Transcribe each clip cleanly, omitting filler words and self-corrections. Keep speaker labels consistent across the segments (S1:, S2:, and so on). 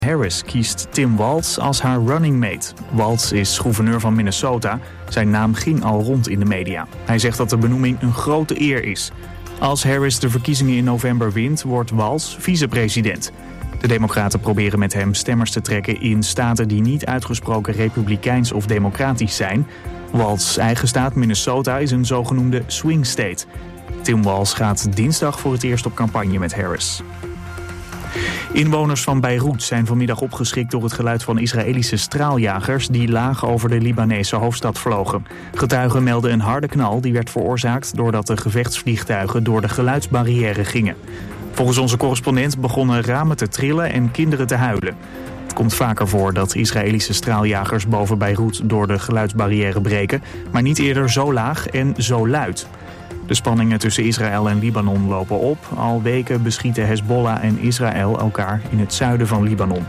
S1: Harris kiest Tim Walz als haar running mate. Walz is gouverneur van Minnesota. Zijn naam ging al rond in de media. Hij zegt dat de benoeming een grote eer is. Als Harris de verkiezingen in november wint, wordt Walz vicepresident. De Democraten proberen met hem stemmers te trekken in staten die niet uitgesproken republikeins of democratisch zijn. Walz's eigen staat, Minnesota, is een zogenoemde swing state. Tim Walz gaat dinsdag voor het eerst op campagne met Harris. Inwoners van Beirut zijn vanmiddag opgeschrikt door het geluid van Israëlische straaljagers die laag over de Libanese hoofdstad vlogen. Getuigen melden een harde knal die werd veroorzaakt doordat de gevechtsvliegtuigen door de geluidsbarrière gingen. Volgens onze correspondent begonnen ramen te trillen en kinderen te huilen. Het komt vaker voor dat Israëlische straaljagers boven Beirut door de geluidsbarrière breken, maar niet eerder zo laag en zo luid. De spanningen tussen Israël en Libanon lopen op. Al weken beschieten Hezbollah en Israël elkaar in het zuiden van Libanon.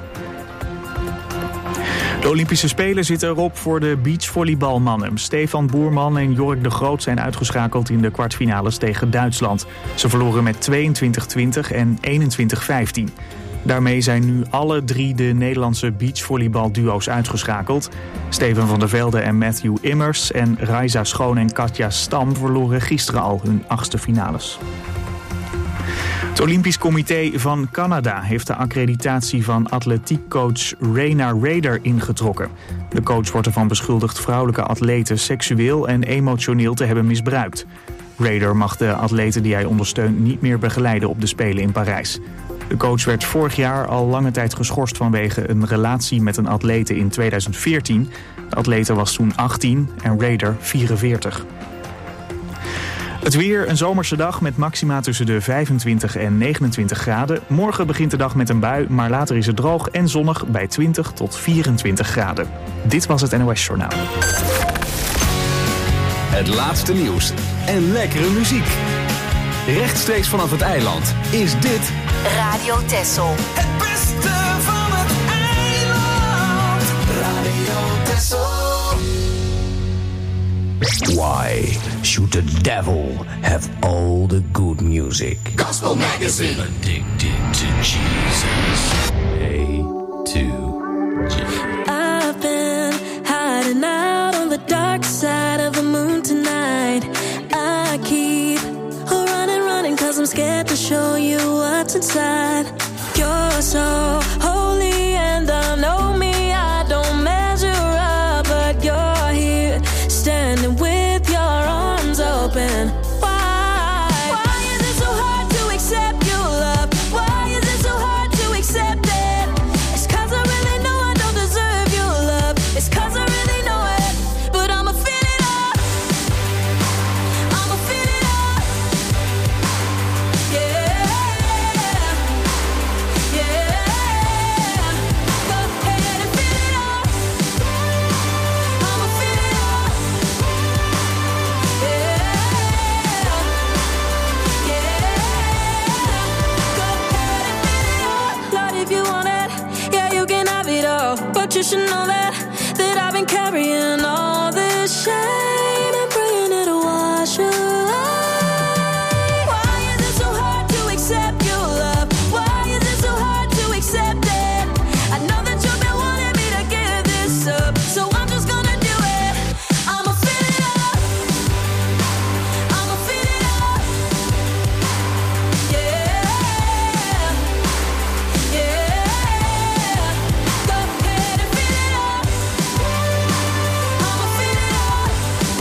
S1: De Olympische Spelen zitten erop voor de beachvolleybalmannen. Stefan Boerman en Jork de Groot zijn uitgeschakeld in de kwartfinales tegen Duitsland. Ze verloren met 22-20 en 21-15. Daarmee zijn nu alle drie de Nederlandse beachvolleybalduo's uitgeschakeld. Steven van der Velde en Matthew Immers en Raiza Schoon en Katja Stam verloren gisteren al hun 8e finales. Het Olympisch Comité van Canada heeft de accreditatie van atletiekcoach Raina Rader ingetrokken. De coach wordt ervan beschuldigd vrouwelijke atleten seksueel en emotioneel te hebben misbruikt. Rader mag de atleten die hij ondersteunt niet meer begeleiden op de Spelen in Parijs. De coach werd vorig jaar al lange tijd geschorst vanwege een relatie met een atlete in 2014. De atlete was toen 18 en Rader 44. Het weer, een zomerse dag met maxima tussen de 25 en 29 graden. Morgen begint de dag met een bui, maar later is het droog en zonnig bij 20 tot 24 graden. Dit was het NOS Journaal.
S2: Het laatste nieuws en lekkere muziek. Rechtstreeks vanaf het eiland is dit
S3: Radio Texel.
S4: Het beste van het eiland. Radio Texel.
S5: Why should the devil have all the good music?
S4: Gospel Magazine.
S5: Addicted to Jesus. A to G.
S6: I've been hiding out on the dark side of the moon tonight. I keep running 'cause I'm scared to show you what's inside. You're so holy and I know me, I don't measure up, but you're here standing with your arms open. Why is it so hard to accept your love? Why is it so hard to accept it? It's 'cause I really know I don't deserve your love. It's 'cause I really know it, but I'ma fill it up. I'ma fill it up. Yeah, yeah. Go ahead and fill it up. I'ma fill it up. Yeah, yeah. Go ahead and fill it up. Lord, if you want it, yeah, you can have it all. But you should know that I've been carrying all this shame and praying it'll wash away. Why is it so hard to accept your love? Why is it so hard to accept it? I know that you've been wanting me to give this up, so I'm just gonna do it. I'ma fill it up. I'ma fill it up. Yeah, yeah. Go ahead and fill it up. I'ma fill it up.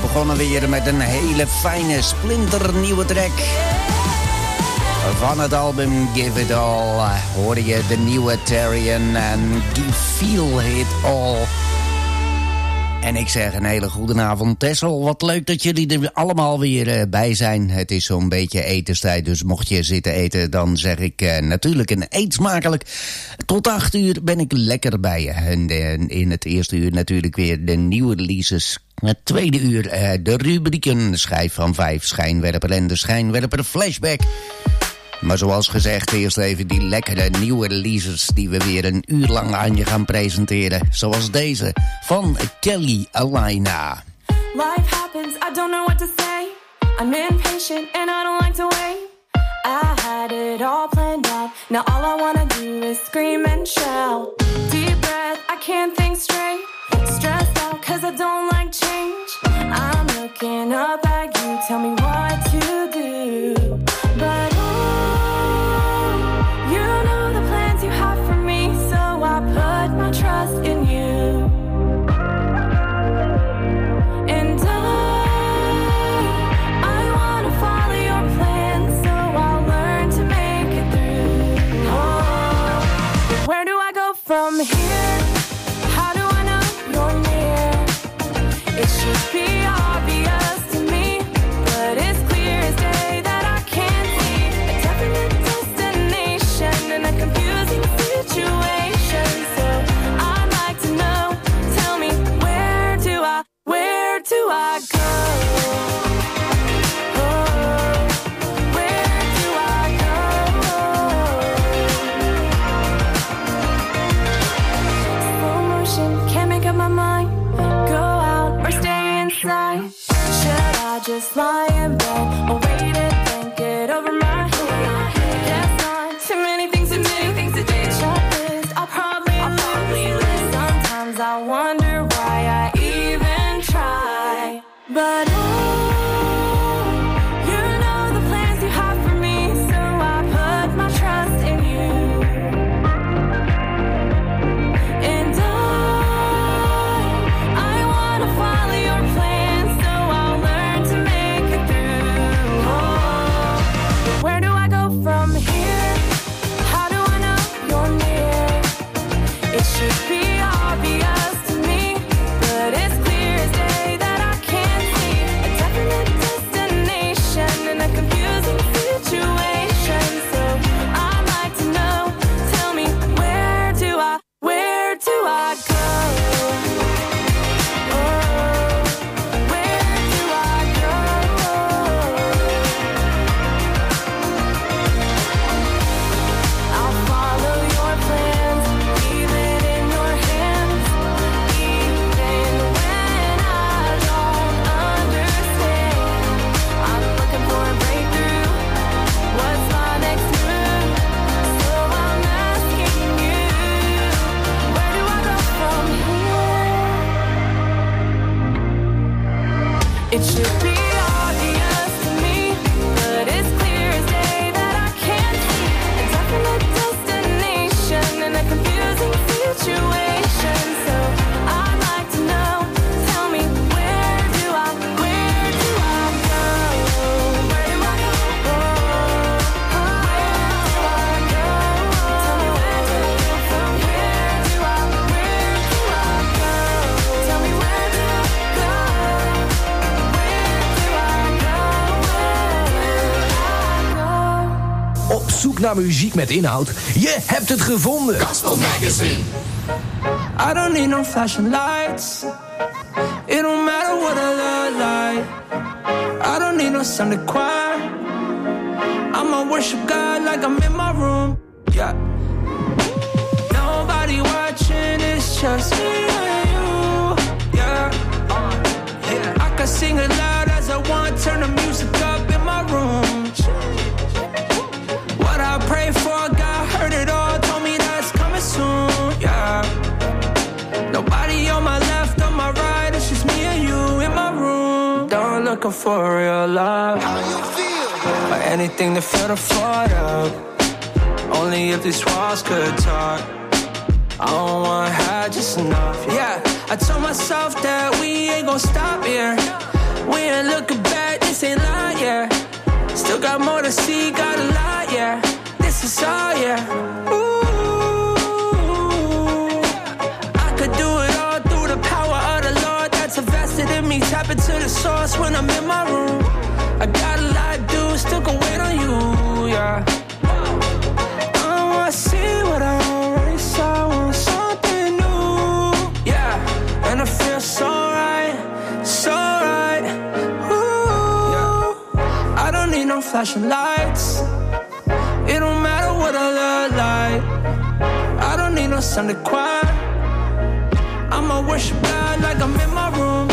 S3: begonnen weer met een hele fijne, splinternieuwe track. Van het album Give It All hoorde je de nieuwe Tarian en Feel It All. En ik zeg een hele goede avond, Tessel. Wat leuk dat jullie er allemaal weer bij zijn. Het is zo'n beetje etenstijd, dus mocht je zitten eten... dan zeg ik natuurlijk een eet smakelijk. Tot 8 uur ben ik lekker bij je. En in het eerste uur natuurlijk weer de nieuwe releases. Het tweede uur de rubrieken Schijf van 5, Schijnwerper en de Schijnwerper Flashback. Maar zoals gezegd, eerst even die lekkere nieuwe releases... die we weer een uur lang aan je gaan presenteren. Zoals deze van Kelly Alaina.
S7: Life happens, I don't know what to say. I'm impatient and I don't like to wait. I had it all planned out. Now all I wanna do is scream and shout. Deep breath, I can't think straight. Stressed out cause I don't like change. I'm looking up at you, tell me what to do. But put my trust in you. And I wanna follow your plan, so I'll learn to make it through. Oh, where do I go from here? How do I know you're near? It should be obvious to me, but it's clear as day that I can't see a definite destination in a confusing situation. Where do I go? Oh, where do I go? Slow motion, can't make up my mind. Go out or stay inside. Should I just lie in bed or wait and think it over my head? I guess not. Too many things to do. Checklist, I'll probably lose. Sometimes I wonder why I try, but you know the plans you have for me, so I put my trust in you. And I wanna follow your plans, so I'll learn to make it through. Oh, where do I go from here? How do I know you're near? It should be obvious to me, but it's clear as day that I can't see a definite destination in a confusing situation. So I'd like to know, tell me, where do I go? Oh, where do I go? I'll follow your plans, leave it in your hands, even when I don't understand. I'm looking for a breakthrough. What's my next move? So I'm asking you, where do I go from here? It should be obvious to me, but it's clear as day that I can't see a definite destination in a confusing situation. So I'd like to know, tell me, where do I go? Where do I go? Where do I go? Tell me, where do I go? From where do I go? Tell me, where do I go?
S5: Op zoek naar muziek met inhoud? Je hebt het gevonden.
S4: Gospel Magazine.
S8: I don't need no flashing lights. It don't matter what I look like. I don't need no Sunday choir. I'ma worship God like I'm in my room. Yeah. Nobody watching, it's just me and you. Yeah. I can sing it loud as I want. Turn the music up in my room. What I pray for, God heard it all. Told me that's coming soon. Yeah. Nobody on my left, on my right. It's just me and you in my room. Don't looking for real love.
S4: How you feel?
S8: Or anything to fill the floor up. Only if these walls could talk. I don't want to have just enough. Yeah, I told myself that we ain't gon' stop here. Still got more to see, got a lot, yeah. This is all, yeah. Ooh, I could do it all through the power of the Lord that's invested in me. Tap into the source when I'm in my room. I got a lot to do, still can wait on you, yeah. I wanna see what I already saw, I want something new, yeah. And it feels so right, so right. Ooh, yeah. I don't need no flashing lights. It don't matter what I look like. I don't need no Sunday choir. I'ma worship God like I'm in my room.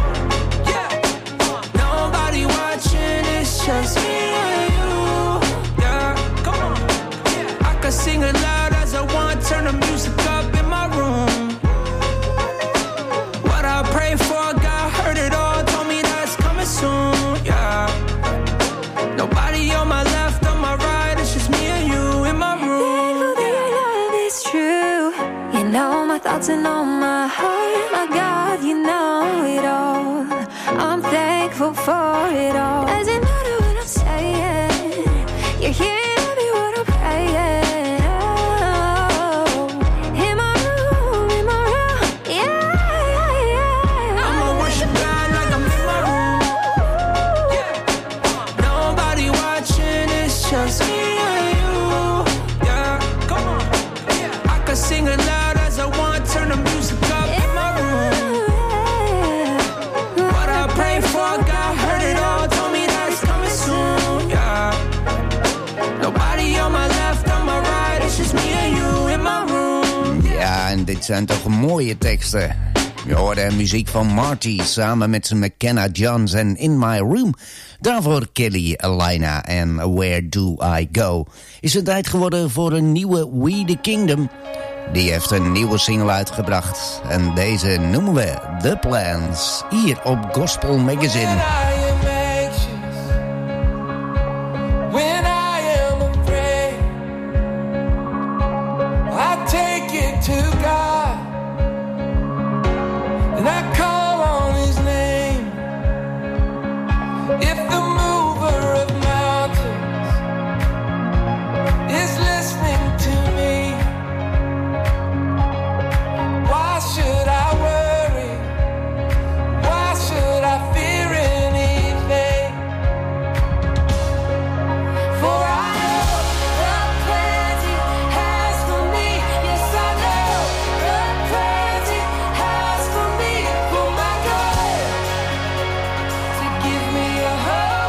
S8: Watching, it's just me and you. Yeah, come on. Yeah. I can sing it loud as I want, turn the music up in my room. What I pray for, God heard it all, told me that's coming soon. Yeah. Nobody on my left, on my right, it's just me and you in my room.
S6: Thankful that your love is true. You know my thoughts and know my heart. My God, you know it all. I'm thankful for it all. Doesn't matter what I'm saying. You're hearing every word I'm praying. Oh, in my room, yeah, yeah, yeah.
S8: I'ma worship God like I'm in my room. Yeah. Nobody watching, it's just me and you. Yeah, come on. Yeah. I can sing it loud as I want, turn the music up in my room. What I pray for, God heard it all, told me that it's coming soon. Yeah. Nobody on my left, on my right, it's just me and you in my room.
S3: Ja, en dit zijn toch mooie teksten. Je hoorde muziek van Marty samen met zijn McKenna Johns en In My Room. Daarvoor Kelly Alina en Where Do I Go. Is het tijd geworden voor een nieuwe We The Kingdom. Die heeft een nieuwe single uitgebracht. En deze noemen we The Plans. Hier op Gospel Magazine.
S8: When I am afraid, I take it to God, and I call on His name. If the mover of mountains is listening to me, why should I worry? Why should I fear anything? For I know the plans He has for me. Yes, I know the plans He has for me. For my good, to give me a hope.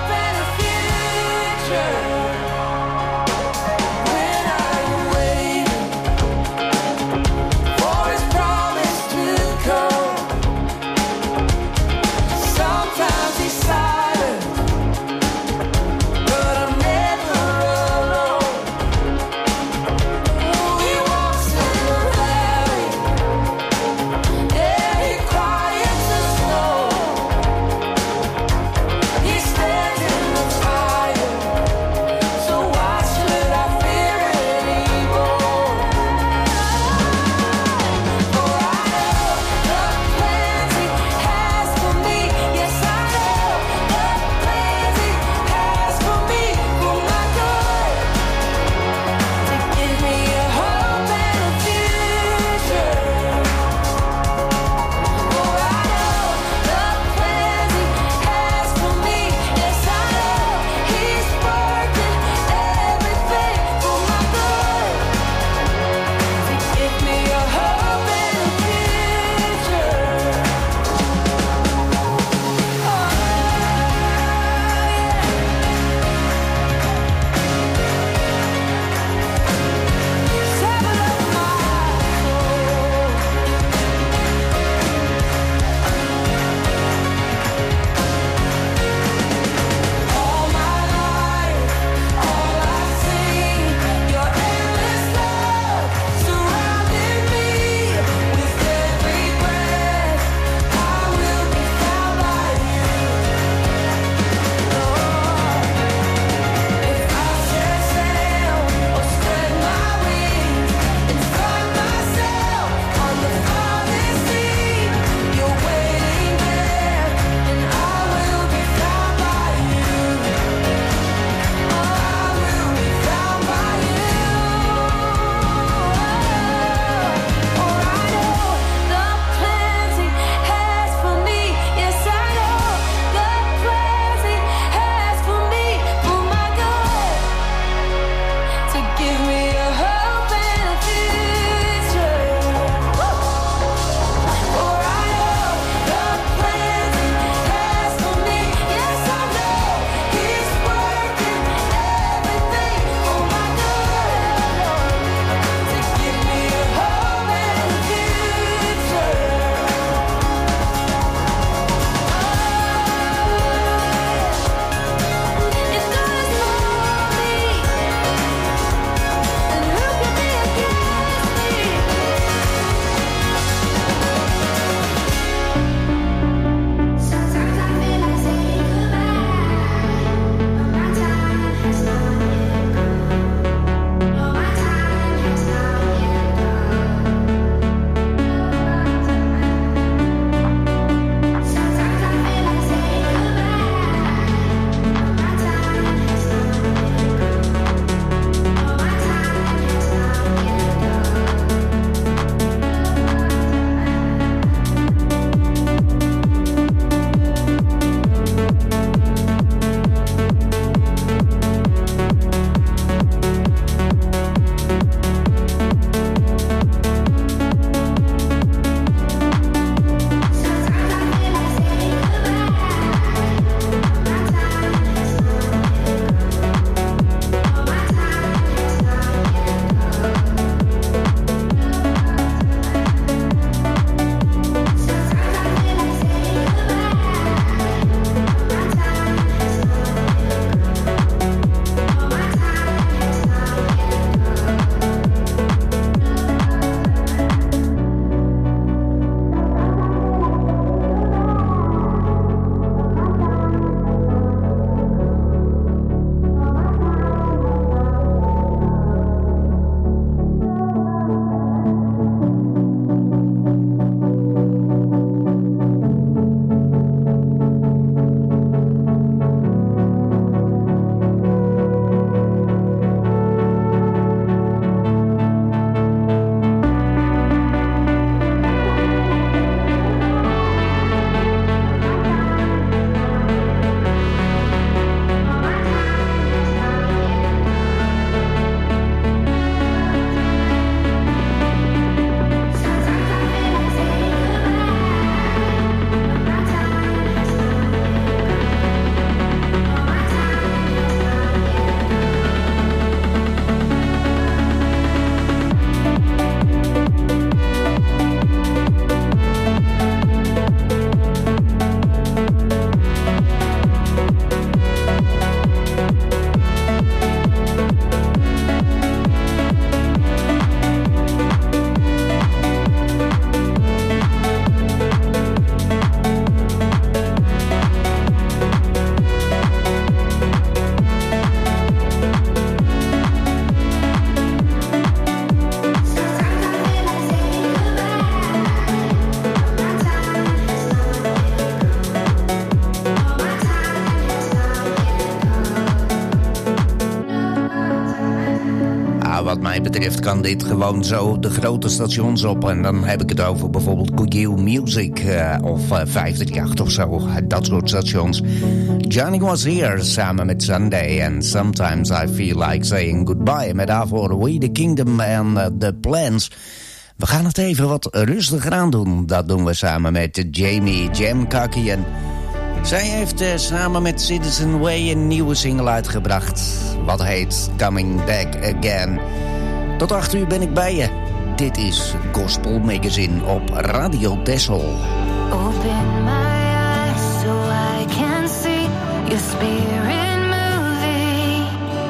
S3: wat mij betreft kan dit gewoon zo de grote stations op. En dan heb ik het over bijvoorbeeld Q Music of 538 of zo. Dat soort stations. Johnny Was Here samen met Sunday. En Sometimes I Feel Like Saying Goodbye. Met daarvoor We The Kingdom en The Plans. We gaan het even wat rustiger aan doen. Dat doen we samen met Jamie Jamkaki. En zij heeft samen met Citizen Way een nieuwe single uitgebracht. Wat heet Coming Back Again. Tot 8 uur ben ik bij je. Dit is Gospel Magazine op Radio Texel.
S7: Open my eyes so I can see your spirit moving.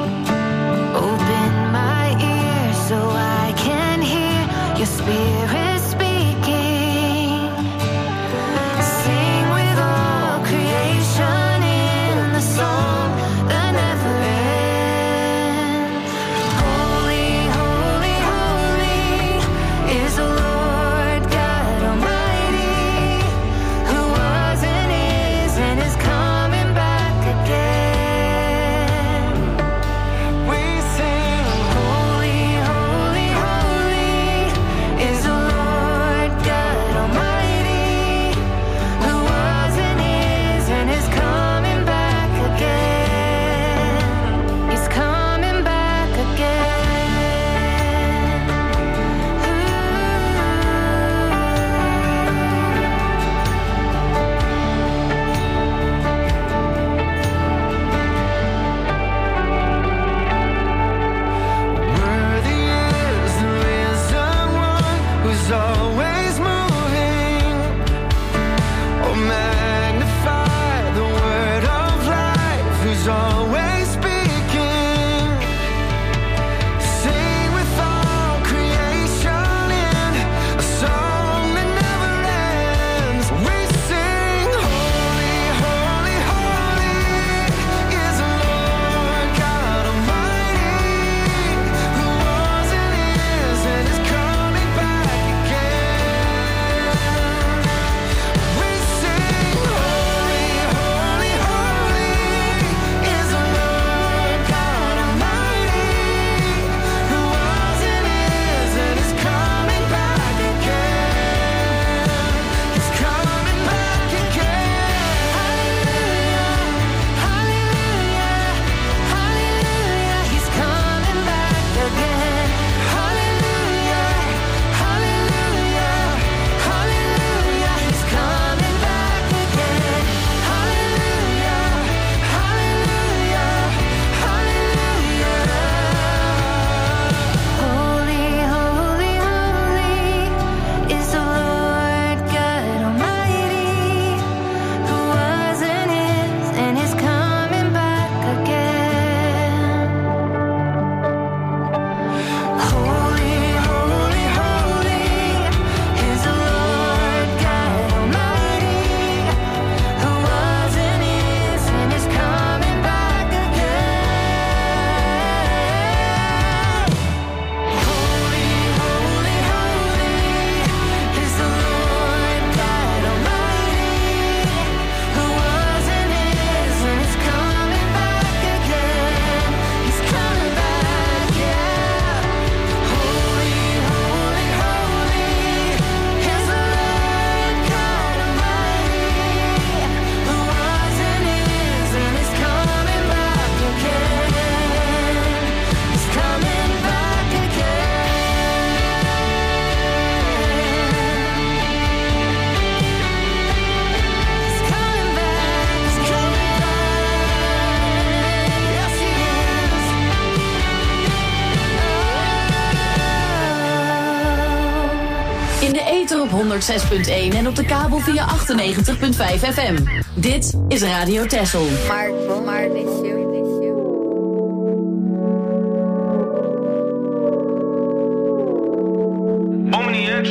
S7: Open my ears so I can hear your spirit speaking. Sing with all creation in the song that never ends. Holy, holy, holy is the Lord God Almighty, who was and is coming back again. We sing, holy, holy, holy is the Lord God Almighty, who was and is coming back again. He's coming back again. Worthy is the risen one who's always moving. Oh, magnify the word of life who's always speaking. Sing with all creation in a song that never ends. We sing, holy, holy, holy is the Lord God Almighty, who was and is coming back again. We sing, holy, holy, holy is the Lord God Almighty, who was and is coming back again. He's coming back again. Hallelujah, hallelujah, hallelujah. He's coming back again. Hallelujah, hallelujah, hallelujah. He's coming back again. Hallelujah, hallelujah, hallelujah. Holy, holy, holy is the Lord God Almighty, who was and is coming back again. Holy, holy, holy is the Lord God Almighty, who was and is coming back again. Holy, holy, holy is the Lord God Almighty, who was and is coming back again. He's coming back, yeah. Holy, holy, holy is the Lord God Almighty, who was and is coming back again. He's coming back yes he is.
S9: In de ether op 106.1 en op de kabel via 98.5 FM. Dit is Radio Texel.
S8: Omni X.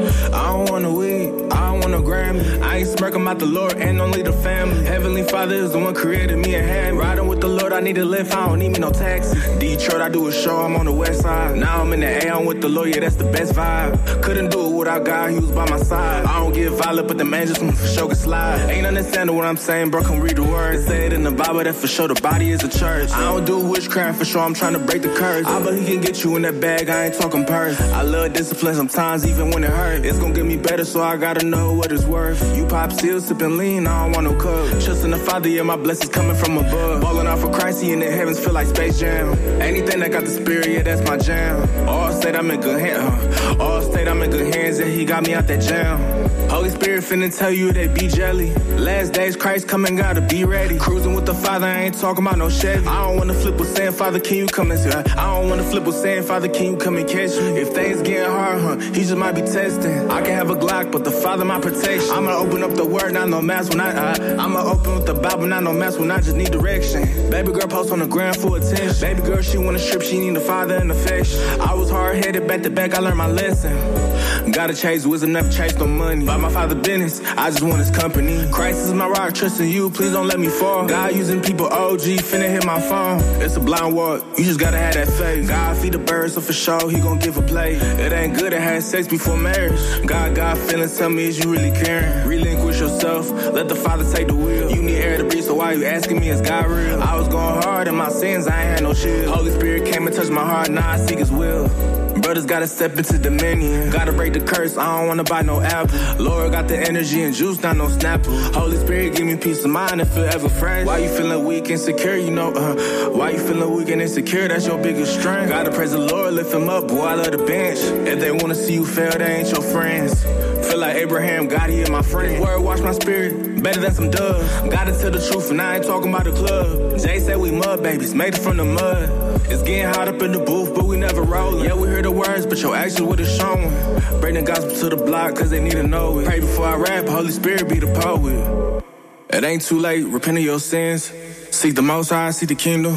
S10: I don't want a weed, I don't want a Grammy. I ain't smirking about the Lord and only the family. Heavenly Father is the one created me and had me. Riding with the Lord, I need to live, I don't need me no taxi. Detroit, I do a show, I'm on the west side. Now I'm in the A, I'm with the Lord, yeah, that's the best vibe. Couldn't do it without God, he was by my side. I don't get violent, but the man just for sure can slide. Ain't understanding what I'm saying, bro, come read the words. Say it in the Bible, that for sure the body is a church. I don't do witchcraft, for sure I'm trying to break the curse. I bet he can get you in that bag, I ain't talking purse. I love discipline sometimes, even when it hurt. It's gonna get me better, so I gotta know what it's worth. You pop still sipping lean, I don't want no cup. Trust in the Father, yeah, my blessings coming from above. Ballin' out for Christ, he in the heavens feel like Space Jam. Anything that got the spirit, yeah, that's my jam. All state I'm in good hands, all state I'm in good hands, yeah, he got me out that jam. Holy Spirit finna tell you they be jelly. Last days, Christ coming, gotta be ready. Cruising with the Father, I ain't talking about no Chevy. I don't wanna flip with saying, Father, can you come and see? I don't wanna flip with saying, Father, can you come and catch me? If things getting hard, he just might be testing. I can have a Glock, but the Father my protection. I'ma open up the word, not no mask when I'ma open with the Bible, not no mask when I just need direction. Baby girl post on the ground for attention. Baby girl, she wanna strip, she need the Father and affection. I was hard-headed, back to back, I learned my lesson. Gotta chase wisdom, never chase no money. By my Father business, I just want his company. Christ is my rock, trusting you, please don't let me fall. God using people, OG, finna hit my phone. It's a blind walk, you just gotta have that faith. God feed the birds, so for sure, he gon' give a play. It ain't good to have sex before marriage. God feelings, tell me is you really caring? Relinquish yourself, let the Father take the wheel. You need air to breathe, so why you asking me, is God real? I was going hard in my sins, I ain't had no shield. Holy Spirit came and touched my heart, now I seek his will. Brothers gotta step into dominion. Gotta break the curse, I don't wanna buy no apple. Lord got the energy and juice, not no Snapple. Holy Spirit give me peace of mind and feel ever fresh. Why you feeling weak and insecure, you know, why you feeling weak and insecure, that's your biggest strength. Gotta praise the Lord, lift him up, boy, I love the bench. If they wanna see you fail, they ain't your friends. Feel like Abraham, God, he is my friend. Word wash my spirit, better than some doves. Gotta tell the truth and I ain't talking about the club. Jay said we mud babies, made it from the mud. It's getting hot up in the booth, but we never rollin'. Yeah, we hear the words, but your actions what it's showing. Bring the gospel to the block, cause they need to know it. Pray before I rap, Holy Spirit be the poet. It ain't too late, repent of your sins. Seek the Most High, seek the kingdom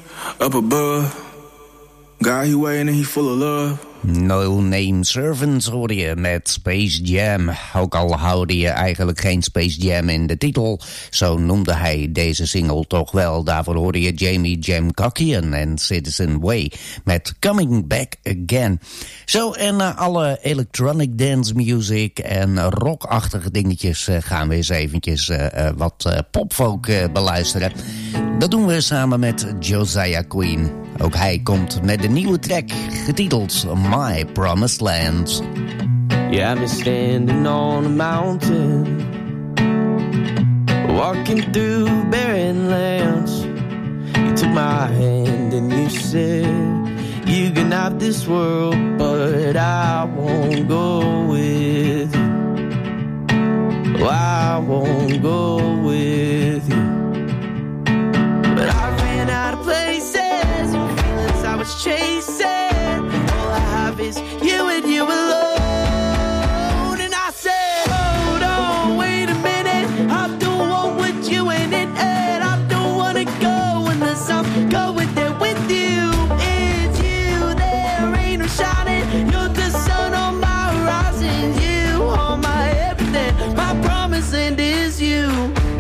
S10: up above. God, he waiting and he full of love.
S3: No Name Servants hoorde je met Space Jam. Ook al hoorde je eigenlijk geen Space Jam in de titel, zo noemde hij deze single toch wel. Daarvoor hoorde je Jamie Jamkakian en Citizen Way met Coming Back Again. Zo, en na alle electronic dance music en rockachtige dingetjes gaan we eens eventjes wat popfolk beluisteren. Dat doen we samen met Josiah Queen. Ook hij komt met de nieuwe track getiteld My Promised Land.
S11: Yeah, I'm standing on a mountain, walking through barren lands. You took my hand and you said, you can have this world, but I won't go with you. Oh, I won't go with you. But I ran out of places and feelings I was chasing. All I have is you and you alone. And I said, hold on, wait a minute. I don't want what you in it, and I don't want to go unless I'm going there with you. It's you, there ain't no shining. You're the sun on my horizon. You are my everything. My promised land is you.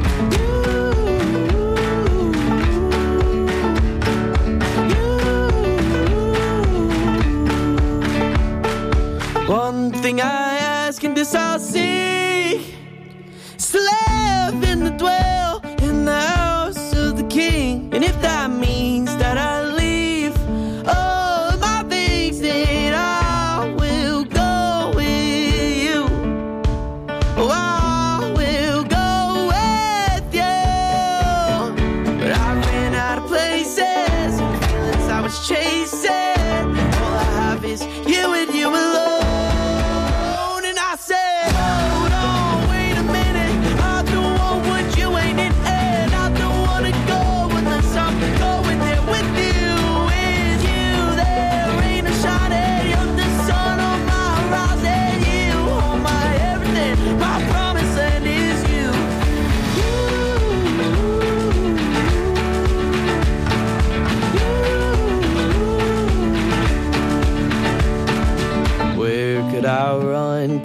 S11: One thing I ask and this I'll seek, is to live and to dwell in the house of the King. And if that means that I leave all of my things, then I will go with you. Oh, I will go with you. But I ran out of places and feelings I was chasing. All I have is you and you alone.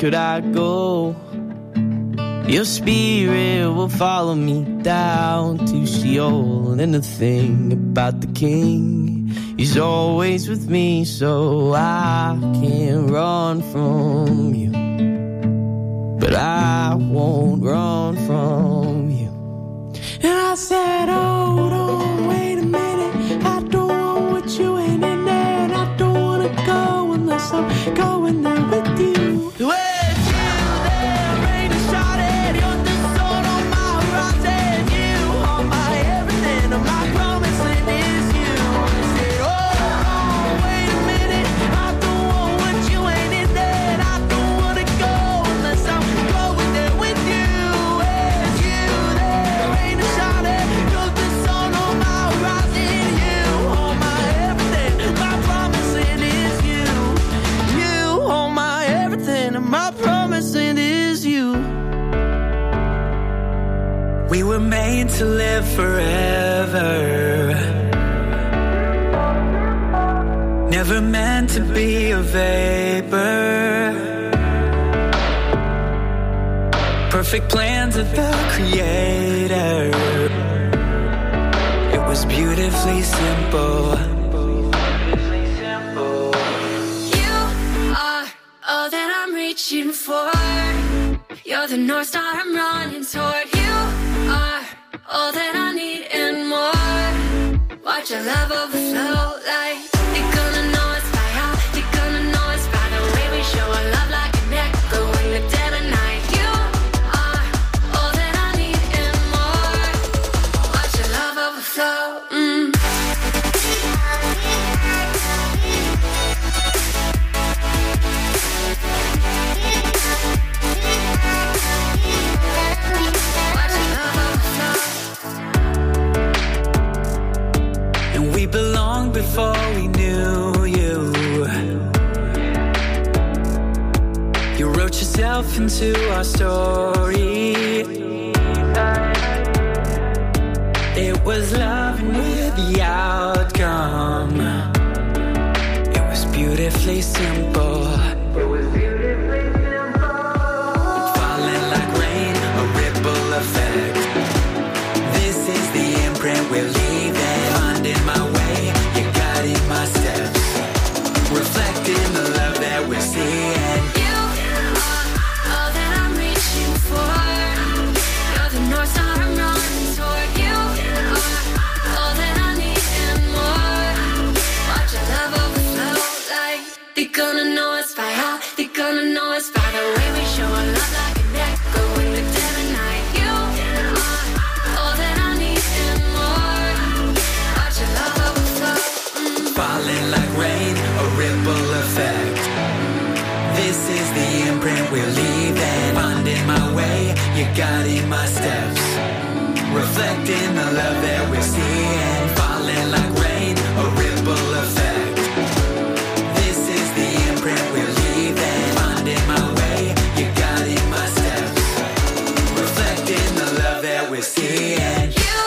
S11: could I go? Your spirit will follow me down to Sheol. And the thing about the king, he's always with me, so I can't run from you. But I won't run from you. And I said, hold on, wait a minute. I don't want what you ain't in there. And I don't want to go unless I'm going there with you.
S8: We were made to live forever, never meant to be a vapor. Perfect plans of the Creator. It was beautifully simple.
S6: You are all that I'm reaching for. You're the North Star I'm running toward. You are all that I need and more. Watch your love overflow like you're gonna know us by how. You're gonna know us by the way we show our love like an echo in the dead of night. You are all that I need and more. Watch your love overflow.
S8: We belonged before we knew you. You wrote yourself into our story. It was love and with the outcome. It was beautifully simple. Falling like rain, a ripple effect. This is the imprint we're leaving. In my way, you're guiding my steps, reflecting the love that we're seeing.
S6: You are all that I'm reaching for. You're the North Star I'm running toward. You are all that I need and more. Watch your love overflow like they're gonna know us by how. They're gonna know us by the way we show our love like an echo in the dead of night. You are all that I need and more.
S8: Falling like rain, a ripple effect. This is the imprint we're leaving. Finding my way, you're guiding my steps, reflecting the love that we're seeing. Falling like rain, a ripple effect. This is the imprint we're leaving. Finding my way, you're guiding my steps, reflecting the love that we're seeing.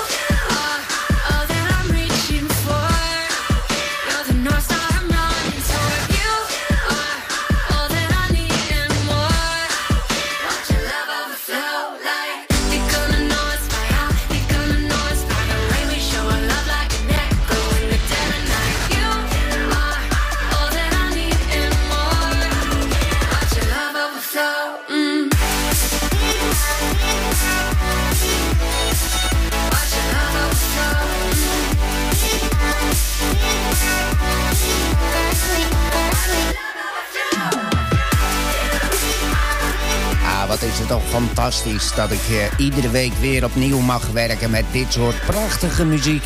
S3: Wat is het toch fantastisch dat ik iedere week weer opnieuw mag werken met dit soort prachtige muziek.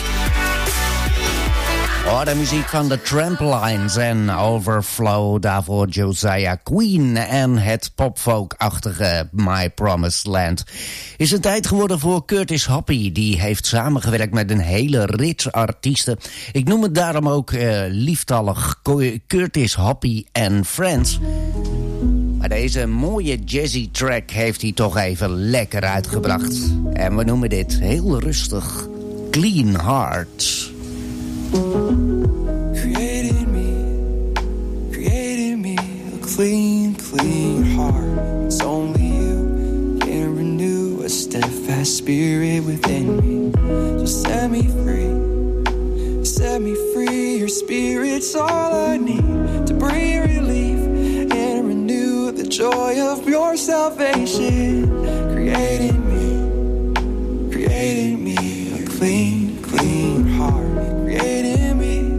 S3: Oh, de muziek van de Tramplines en Overflow, daarvoor Josiah Queen en het popfolk-achtige My Promised Land. Is het tijd geworden voor Curtis Hoppy. Die heeft samengewerkt met een hele rits artiesten. Ik noem het daarom ook lieftallig Curtis Hoppy and Friends. Maar deze mooie jazzy track heeft hij toch even lekker uitgebracht. En we noemen dit heel rustig Clean Heart.
S8: Created me a clean, clean heart. spirit within me. So set me free, set me free. Your spirit's all I need to bring relief and renew the joy of your salvation. Creating me a clean, clean heart. Creating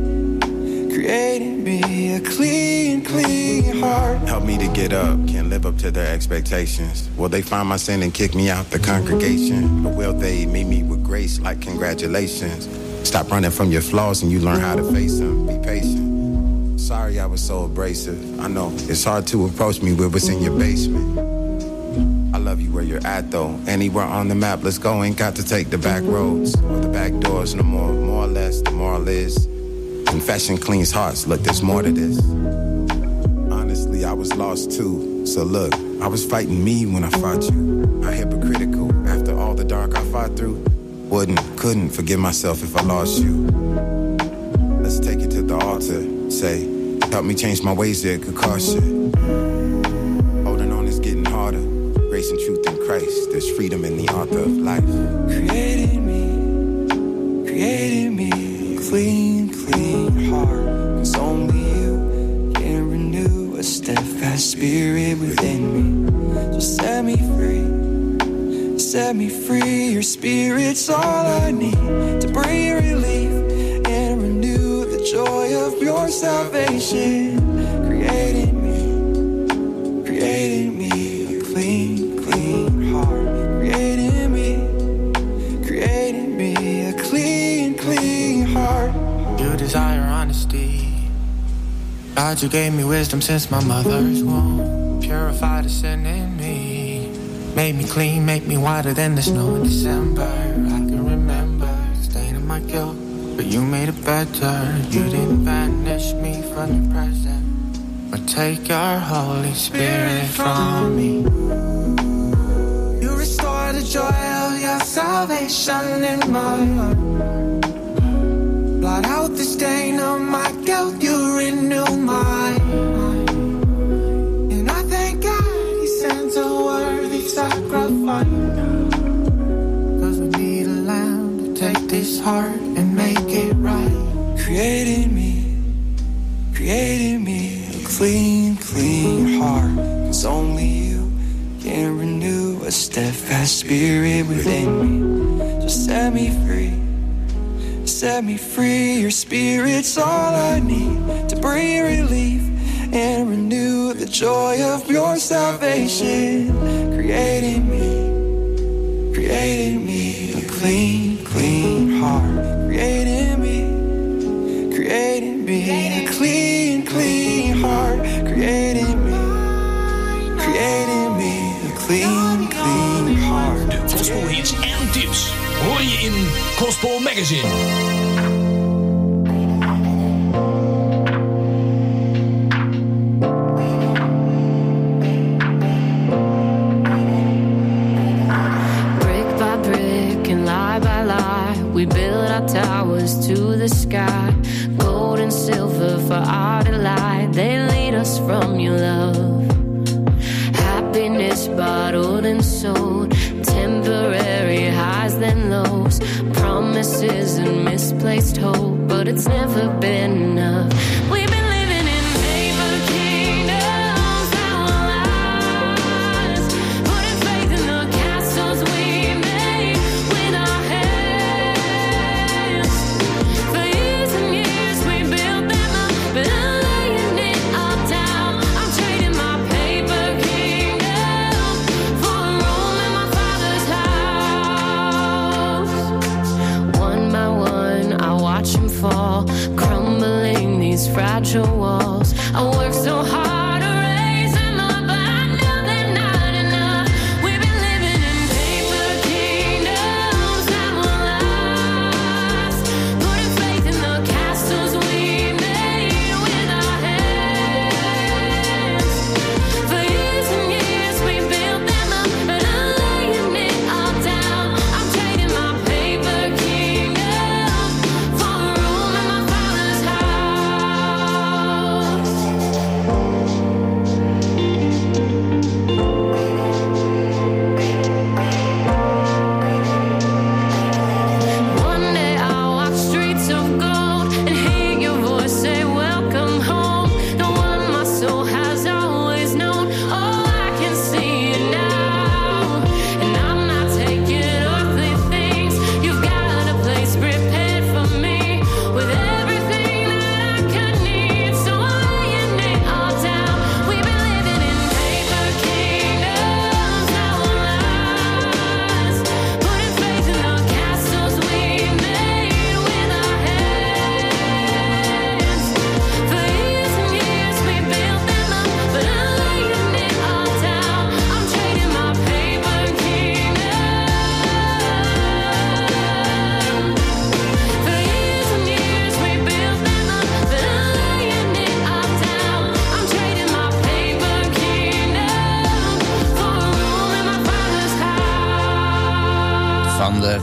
S8: me a clean, clean heart.
S12: Help me to get up, can't live up to their expectations. Will they find my sin and kick me out the congregation? Or will they meet me with grace like congratulations? Stop running from your flaws and you learn how to face them. Be patient. Sorry I was so abrasive. I know it's hard to approach me with what's in your basement. I love you where you're at though. Anywhere on the map, let's go. Ain't got to take the back roads or the back doors no more. More or less, the moral is confession cleans hearts. Look, there's more to this. Honestly, I was lost too. So look, I was fighting me when I fought you. I'm hypocritical after all the dark I fought through. Couldn't forgive myself if I lost you. Let's take it to the altar. Say, help me change my ways that could cost you. Holding on is getting harder. Grace and truth in Christ. There's freedom in the author of life.
S8: Creating me a clean, clean heart. 'Cause only you can renew a steadfast spirit within me. So set me free, set me free. Your spirit's all I need to bring relief and renew the joy of your salvation. Creating me a clean, clean heart. Creating me a clean, clean heart.
S11: You desire honesty. God, you gave me wisdom since my mother's womb. Purify the sin in me. Made me clean, make me whiter than the snow in December. I can remember the stain of my guilt, but you made it better. You didn't banish me from your presence, or take your Holy Spirit from me. You restore the joy of your salvation in my heart. Blot out the stain of my guilt, you renew my mind. And I thank God he sends a worthy sacrifice. 'Cause we need a lamb to take this heart and make it right.
S8: Creating me a clean, clean heart. 'Cause only you can renew a steadfast spirit within me. Just set me free, set me free. Your spirit's all I need to bring relief and renew the joy of your salvation. Creating me a clean, clean heart. Creating me a clean, clean heart. Creating me a clean, clean heart.
S5: De gospelhits en tips hoor je in Gospel Magazine.
S13: We build our towers to the sky. Gold and silver for our delight. They lead us from your love. Happiness bottled and sold. Temporary highs then lows. Promises and misplaced hope. But it's never been enough. We've been living in paper kingdoms that will last. Putting faith in the castles we made with our hands. For years and years we built them up, but I'm laying it all down. I'm trading my paper kingdom for a room in my Father's house. One by one I watch them fall, crumbling these fragile walls. I work so hard to raise them up, but I know they're not enough. We've been living in paper kingdoms that will last. Putting faith in the castles we made with our hands. For years and years we built them up, but I'm laying it all down. I'm trading my paper kingdom for a room in my Father's house.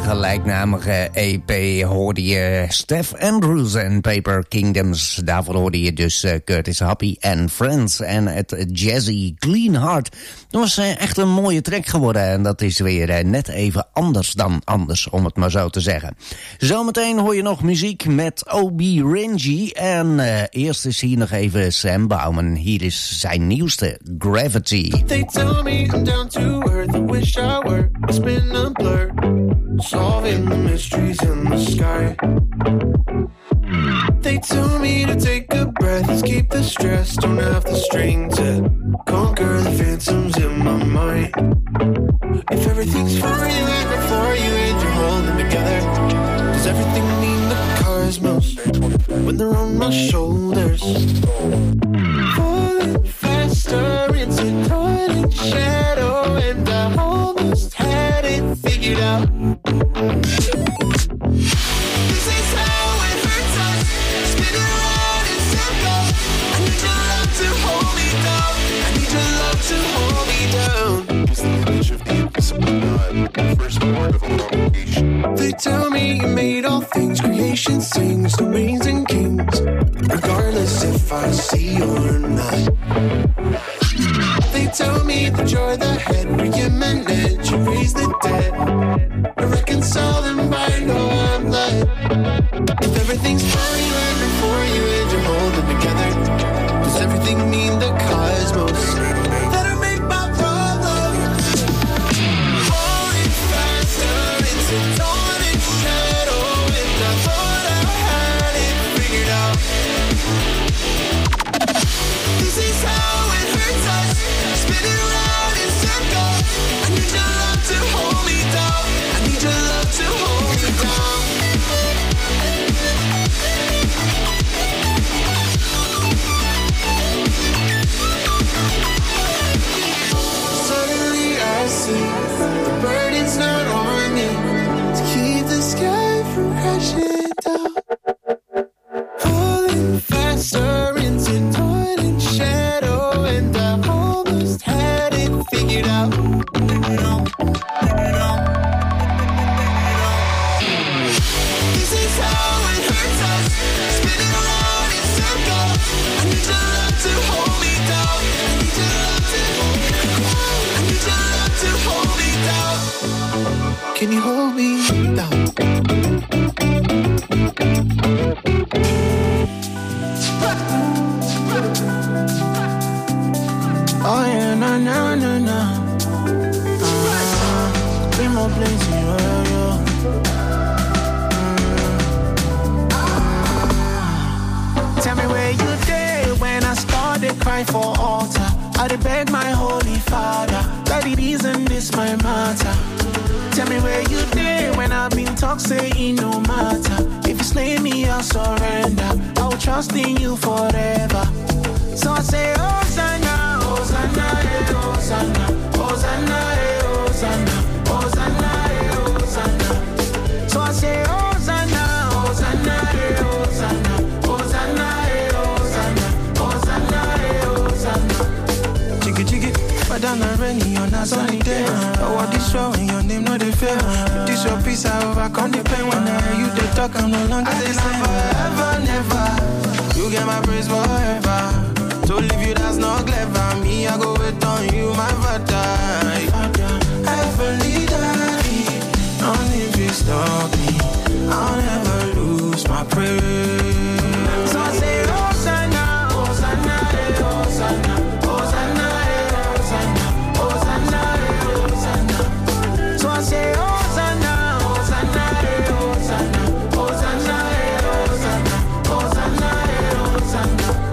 S3: gelijknamige EP hoorde je Steph Andrews en Paper Kingdoms. Daarvoor hoorde je dus Curtis Happy and Friends en het jazzy Clean Heart. Dat was echt een mooie track geworden en dat is weer net even anders dan anders, om het maar zo te zeggen. Zometeen hoor je nog muziek met O.B. Renji en eerst is hier nog even Sam Bauman. Hier is zijn nieuwste, Gravity.
S14: They tell me I'm down to earth, I wish I were. It's been a blur, solving the mysteries in the sky. They tell me to take a breath, escape the stress, don't have the strength to conquer the phantoms in my mind. If everything's for you and before you and you're holding together, does everything mean the cosmos when they're on my shoulders? Falling faster into dark shadow, and I almost had it figured out. This is how it hurts us, spinning around in circles. I need your love to hold me down, I need your love to hold me down. It's the image of the invisible God, first word of elongation. They tell me you made all things, creation sings, domains and kings, regardless if I see or not. They tell me the joy that had preeminent, you raise the dead, I reconcile them by no I'm led. If everything's for you and before you and you're holding together, does everything mean the cosmos that'll make my problem? Falling faster into dawn and shadow, and I thought I had it figured out. This is how it hurts us, spinning around in circles. I need your love to hold me down, I need your love to hold me down. Suddenly I see the burden's not on me to keep the sky from crashing down. Falling faster into dawn and shadow, and I almost had it figured out. This is how it hurts us, spinning around in circles. I need your love to hold me down, I need your love to hold me down, I need your love to hold me down. Can you hold me down? Oh yeah, no, no, no, no. Be more plenty, yeah. Tell me where you did when I started crying for altar. I did beg my holy father that it isn't this my matter. Tell me where you did when I've been talk saying no matter. If you slay me, I'll surrender. I will trust in you forever. So I say, Hosanna, Hosanna, eh, Hosanna, Hosanna, eh, Hosanna, Hosanna, eh, Hosanna. So I say, Hosanna, Hosanna, eh, Hosanna, Hosanna, eh, Hosanna, Hosanna, eh, Hosanna. Jiggy, jiggy, Madonna Rennie on a sunny day. Oh, what this show in your name, no they fail. With this your peace, I overcome the pain. When I hear you, they talk, I'm no longer the same. Forever, never, you get my praise forever. To leave you, that's not clever. Me, I go wait on you, my father. Heavenly daddy, nothing will stop me. I'll never lose my praise. So I say, Hosanna, Hosanna, eh, Hosanna, Hosanna, eh, Hosanna, Hosanna, eh, Hosanna. So I say, Hosanna, Hosanna, eh, Hosanna, Hosanna, eh, Hosanna, Hosanna, eh, Hosanna.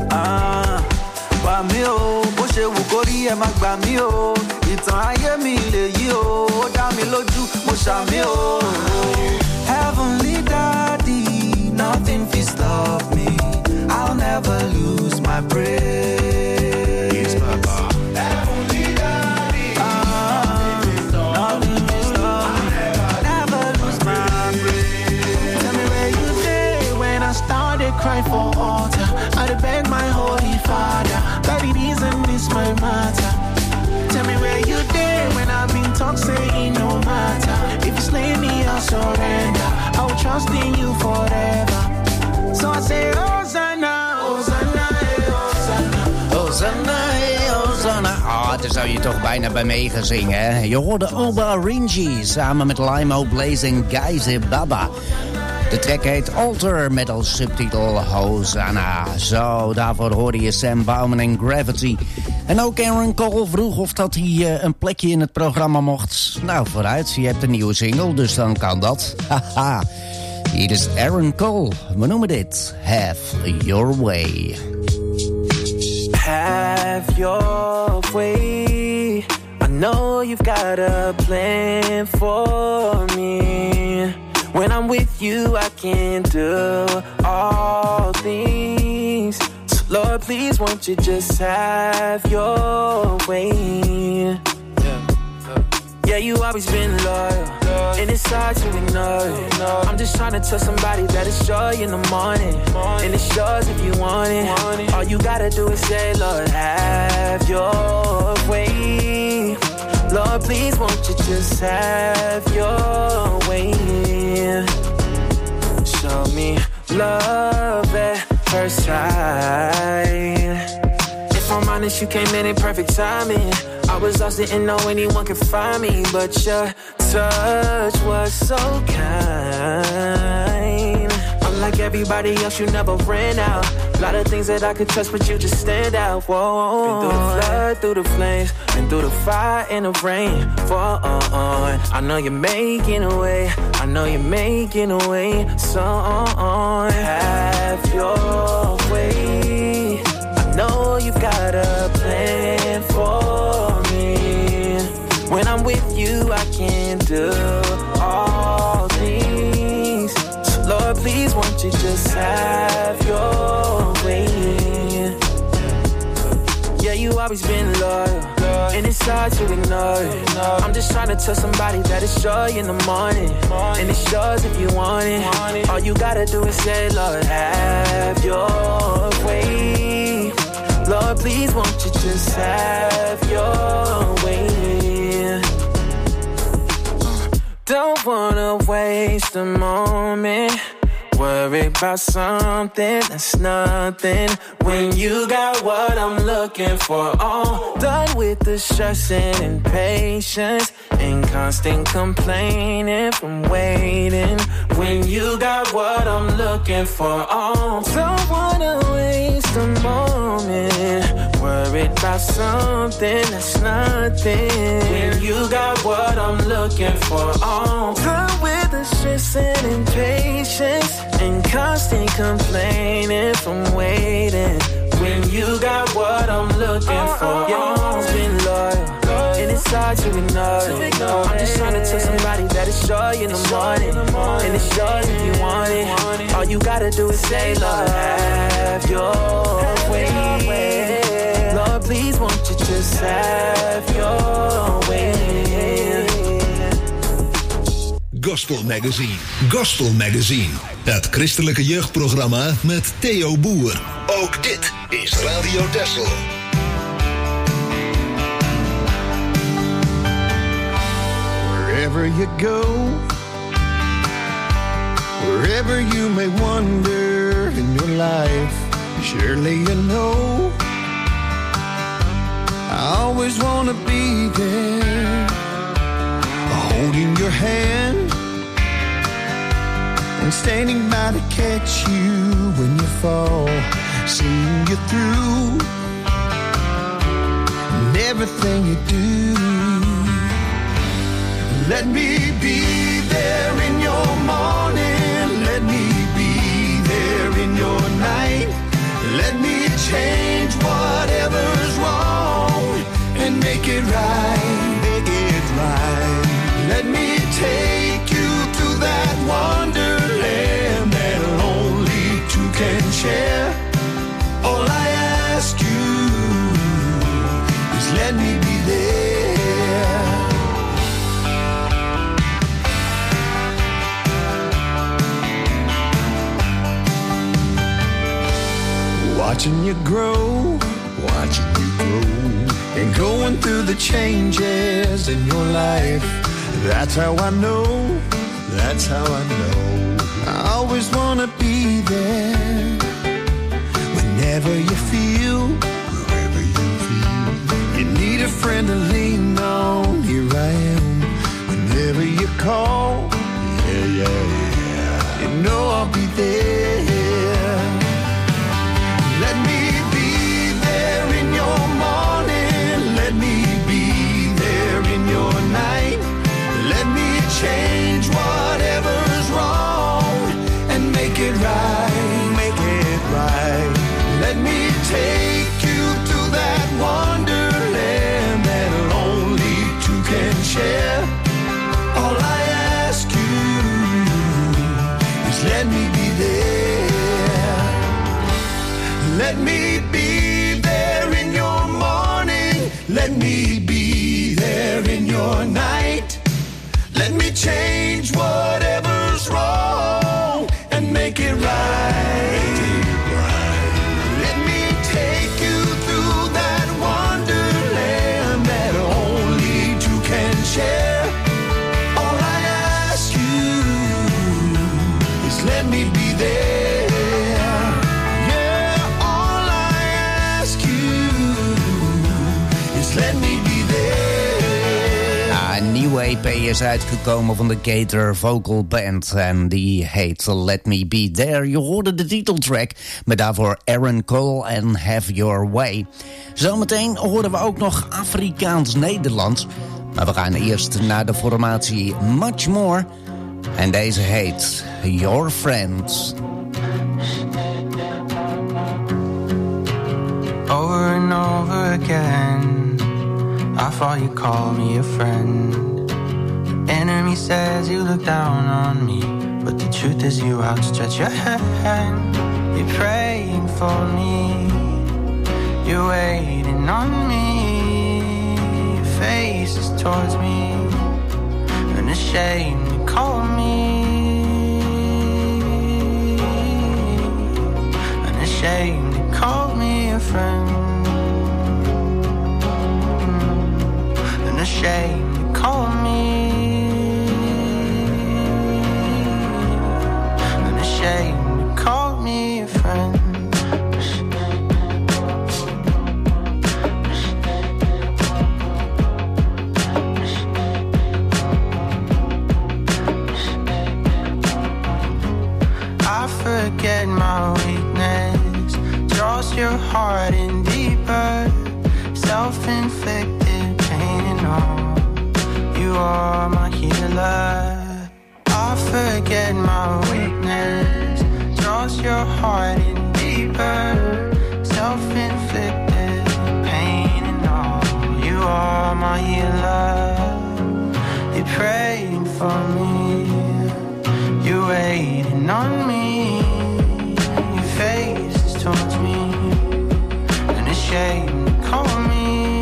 S15: Gbà mí o, bó ṣe wù kó rí ẹ má gbà mí o. Ìtàn ayé mi lèyí o, ó dá mi lójú, mo ṣàmì o. Heavenly Daddy, nothing fit stop me. I'll never lose my praise. Yes, Papa. Heavenly Daddy, nothing fit stop me. I'll never lose my praise.
S8: Tell me where you did when I started crying for altar. I beg my holy father that it isn't this my matter. Tell me where you did when I've been talk saying no matter. If you slay me, trust in you forever. So I say, Hosanna, Hosanna, hey, Hosanna.
S3: Hosanna, hey, Hosanna. Daar zou je toch bijna bij mee gaan zingen, hè? Je hoorde Oba Rinji samen met Limo Blazing Geyser Baba. De track heet Alter met als subtitel Hosanna. Zo, daarvoor hoorde je Sam Bauman en Gravity. En ook Aaron Cole vroeg of dat hij een plekje in het programma mocht. Nou, vooruit, je hebt een nieuwe single, dus dan kan dat. Haha. Hier is Aaron Cole. We noemen dit Have Your Way.
S11: Have your way. I know you've got a plan for me. When I'm with you, I can do all things. So Lord, please, won't you just have your way? Yeah, you always been loyal, and it's hard to ignore it. I'm just trying to tell somebody that it's joy in the morning, and it's yours if you want it. All you gotta do is say, Lord, have your way. Lord, please, won't you just have your way? Show me love at first sight. If I'm honest, you came in perfect timing. I was lost, didn't know anyone could find me, but your touch was so kind. Unlike everybody else, you never ran out. A lot of things that I could touch, but you just stand out. Whoa, been through the flood, through the flames, been through the fire and the rain. I know you're making a way. I know you're making a way. So have your way. I know you've got a plan for me. When I'm with you, I can do all things. So Lord, please, won't you just have your way? Yeah, you always been loyal, and it's hard to ignore it. I'm just trying to tell somebody that it's joy in the morning, and it's yours if you want it. All you gotta do is say, Lord, have your way. Lord, please, won't you just have your way? Don't wanna waste a moment, worry about something that's nothing, when you got what I'm looking for. All done with the stressing and patience and constant complaining from waiting, when you got what I'm looking for. Oh, don't wanna waste a moment, worried about something that's nothing, when you got what I'm looking for. Oh, done with the stressing and patience and constant complaining from waiting, when you got what I'm looking for. You've been loyal, and it's hard to ignore it. I'm just trying to tell somebody that it's joy in the morning, and it's yours if you want it. All you gotta do is say, Lord, have your way. Lord, please, won't you just have your way?
S16: Gospel Magazine. Gospel Magazine. Het christelijke jeugdprogramma met Theo Boer. Ook dit is Radio Texel.
S17: Wherever you go, wherever you may wander in your life, surely you know I always want to be there, holding your hand and standing by to catch you when you fall, seeing you through and everything you do. Let me be there in your morning, let me be there in your night, let me change whatever's wrong and make it right, make it right. Let me take you to that wonderland that only two can share. All I ask you is let me be there. Watching you grow, and going through the changes in your life. That's how I know I always wanna be there. Whenever you feel you need a friend to lean on, here I am. Whenever you call, you know I'll be there. Let me be there in your morning. Let me be there in your night. Let me change whatever's wrong and make it right, make it right. Let me take you to that wonderland that only two can share. All I ask you is let me be there. Let me be there in your morning. Let me be there in your night. Let me change whatever's wrong and make it right. Let me take you through that wonderland that only two can share. All I ask you is let me be there. Yeah, all I ask you is let me be there.
S3: Een nieuwe EP is uitgekomen van de Gator Vocal Band en die heet Let Me Be There. Je hoorde de titeltrack, maar daarvoor Aaron Cole en Have Your Way. Zometeen horen we ook nog Afrikaans-Nederlands, maar we gaan eerst naar de formatie Much More en deze heet Your Friends.
S8: Over and over again, I thought you called me a friend. The enemy says you look down on me, but the truth is you outstretch your hand. You're praying for me, you're waiting on me. Your face is towards me, unashamed to call me, unashamed to call me a friend. Unashamed to call me, unashamed to call me a friend. I forget my weakness, trust your heart in deeper, self-inflicted pain and all. You are my healer. I forget my weakness, trust your heart in deeper, self-inflicted pain and all. You are my healer. You're praying for me, you're waiting on me. Your face is towards me, unashamed to call me,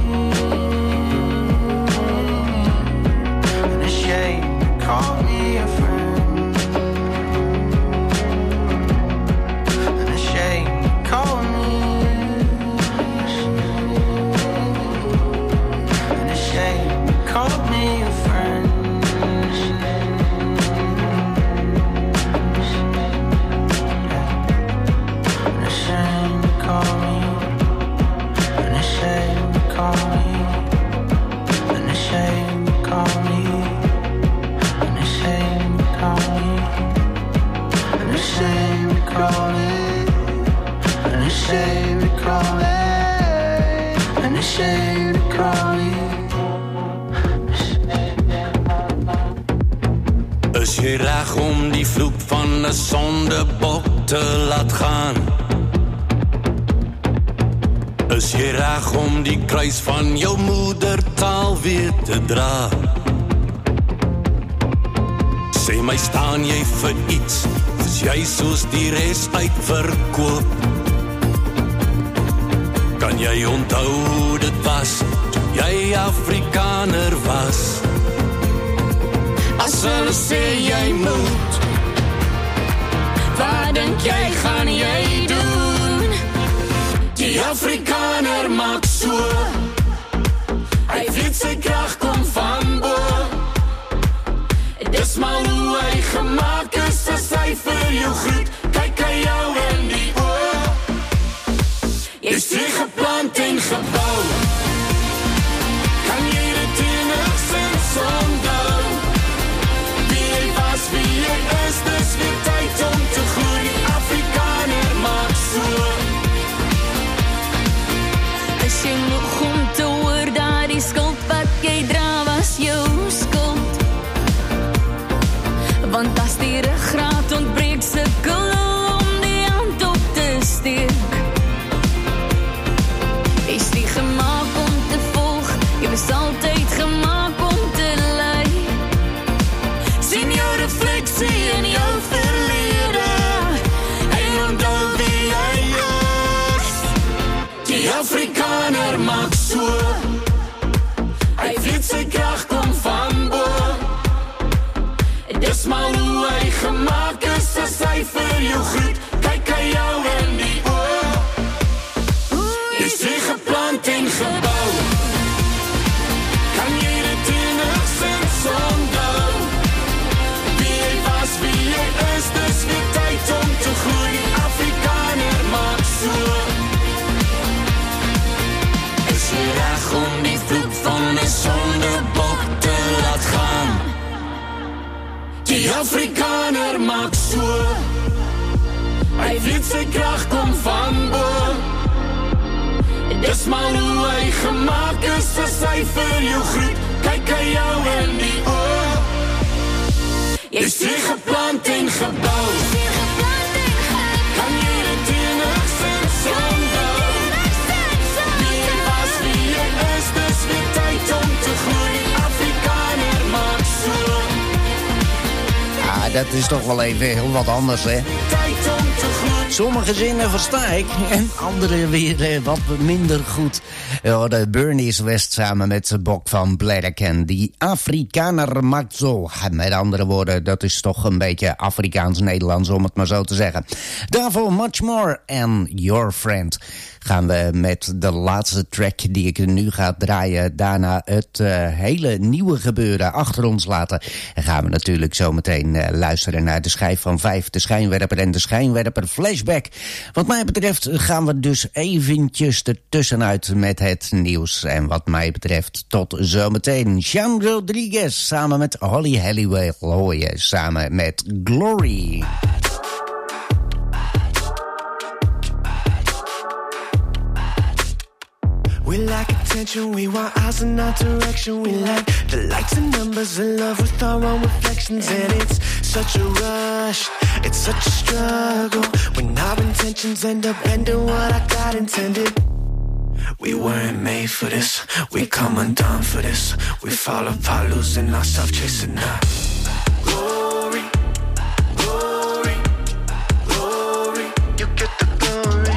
S8: unashamed to call me a friend, unashamed to call me, unashamed to call me a friend. Unashamed to call me, unashamed to call me, unashamed to call me, unashamed to call me, unashamed to call me, unashamed to call me, unashamed to call me.
S18: Is jy reg om die vloek van 'n sondebok te laat gaan? Is jy reg om die kruis van jou moedertaal weer te dra? Sê my, staan jy vir iets? Is jy soos die res uitverkoop? Kan jy onthou dit was toe jy Afrikaner was? As hulle sê jy moet, wat dink jy gaan jy doen? Die Afrikaner maak so, hy weet sy krag kom van bo. Dis maar hoe hy gemaak is, as jou groet. Kyk aan jou in die oë. Jy's teruggeplant en gebou. Kan jy dit enigszins onthou? Wie jy was, wie jy is, dis weer tyd om te groei. Afrikaner maak so.
S13: Is jy nog om te hoor dat die skuld wat jy dra was jou skuld? Want as die ruggraat ontbreek, sukkel om die hand op te steek. Is nie gemaak om te volg, jy was altyd gemaak om te lei. Sien jou refleksie in jou verlede en onthou wie jy is.
S18: Die Afrikaner maak so. Hy weet sy krag kom van bo. Dis maar hoe hy gemaak is, as hy vir jou groet. Kyk aan jou in die oë. Jy's teruggeplant en gebou. Kan jy dit enigszins onthou? Wie jy was, wie jy is, dis weer tyd om te groei. Afrikaner maak so. Is jy reg om die vloek van 'n sondebok te laat gaan? Die Afrikaner maak so. Hy weet sy krag kom van bo. Dis maar hoe hy gemaak is, as hy vir jou groet. Kyk aan jou in die oë. Jy's teruggeplant en gebou. Kan jy dit enigszins onthou? Wie jy was, wie jy is, dis weer tyd om te groei. Afrikaner maak so.
S3: Ja, dat is toch wel even heel wat anders, hè? Sommige zinnen versta ik en andere weer wat minder goed. De Bernice West samen met Bok van Bladderken. Die Afrikaner maakt zo. Met andere woorden, dat is toch een beetje Afrikaans-Nederlands, om het maar zo te zeggen. Daarvoor Much More and Your Friend. Gaan we met de laatste track die ik nu ga draaien. Daarna het hele nieuwe gebeuren achter ons laten. En gaan we natuurlijk zo meteen luisteren naar de schijf van 5. De schijnwerper en de schijnwerper flashback. Wat mij betreft gaan we dus eventjes ertussenuit met het nieuws. En wat mij betreft tot zometeen. Sean Rodriguez samen met Holly Halliwell hoor je samen met Glory.
S8: We like attention, we want eyes in our direction. We like the lights and numbers in love with our own reflections. And it's such a rush, it's such a struggle when our intentions end up ending what I got intended. We weren't made for this, we come undone for this. We fall apart, losing ourselves, chasing our glory, glory, glory. You get the glory.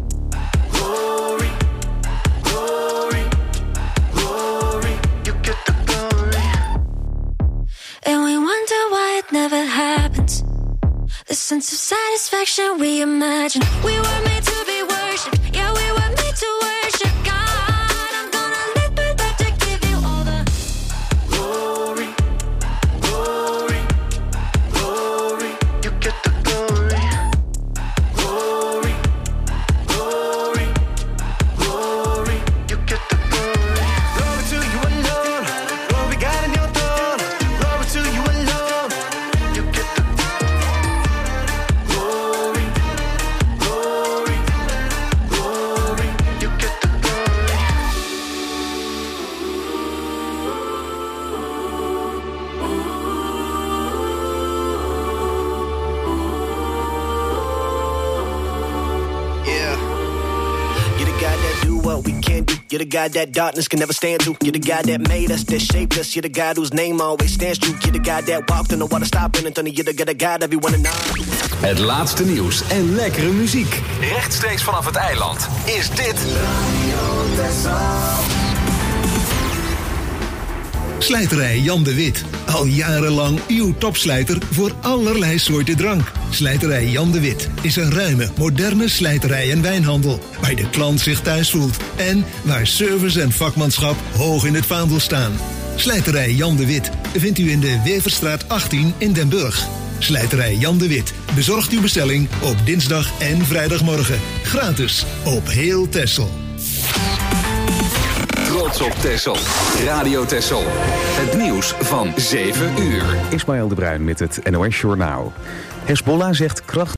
S6: And we wonder why it never happens. The sense of satisfaction we imagine. We were made to be worshipped. Yeah, we were made to worship God. I'm gonna live my life to give you all the
S8: glory, glory, glory. You get the glory. Glory, glory, glory. You get the glory. Glory to you alone. Glory God in your throne. Glory to you alone. You get the glory, glory, glory. You get the glory. Yeah. You're the God that do what we can't do. You're the God that darkness can never stand to. You're the God that made us, that shaped us. You're the God whose name always stands true. You're the God that walked on the water, stopping and thunder. You're the God everyone and all.
S2: Het laatste nieuws en lekkere muziek. Rechtstreeks vanaf het eiland. Is dit
S16: Slijterij Jan de Wit. Al jarenlang uw topslijter voor allerlei soorten drank. Slijterij Jan de Wit is een ruime, moderne slijterij en wijnhandel. Waar de klant zich thuis voelt. En waar service en vakmanschap hoog in het vaandel staan. Slijterij Jan de Wit vindt u in de Weverstraat 18 in Den Burg. Slijterij Jan de Wit bezorgt uw bestelling op dinsdag en vrijdagmorgen. Gratis op heel Texel.
S2: Trots op Texel. Radio Texel. Het nieuws van 7 uur.
S19: Ismaël de Bruin met het NOS Journaal. Hezbollah zegt kracht